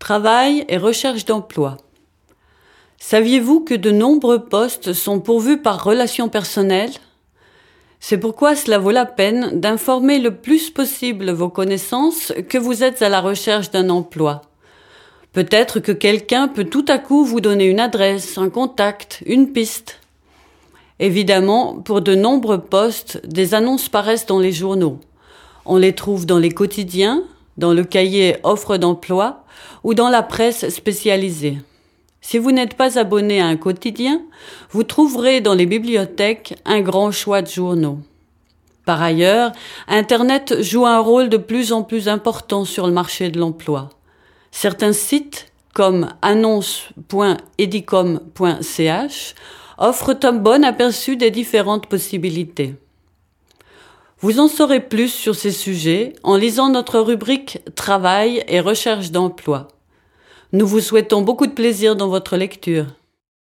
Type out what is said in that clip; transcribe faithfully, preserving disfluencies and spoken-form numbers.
Travail et recherche d'emploi. Saviez-vous que de nombreux postes sont pourvus par relations personnelles ? C'est pourquoi cela vaut la peine d'informer le plus possible vos connaissances que vous êtes à la recherche d'un emploi. Peut-être que quelqu'un peut tout à coup vous donner une adresse, un contact, une piste. Évidemment, pour de nombreux postes, des annonces paraissent dans les journaux. On les trouve dans les quotidiens, dans le cahier offre d'emploi ou dans la presse spécialisée. Si vous n'êtes pas abonné à un quotidien, vous trouverez dans les bibliothèques un grand choix de journaux. Par ailleurs, Internet joue un rôle de plus en plus important sur le marché de l'emploi. Certains sites, comme annonce point edicom point c h, offrent un bon aperçu des différentes possibilités. Vous en saurez plus sur ces sujets en lisant notre rubrique « Travail et recherche d'emploi ». Nous vous souhaitons beaucoup de plaisir dans votre lecture.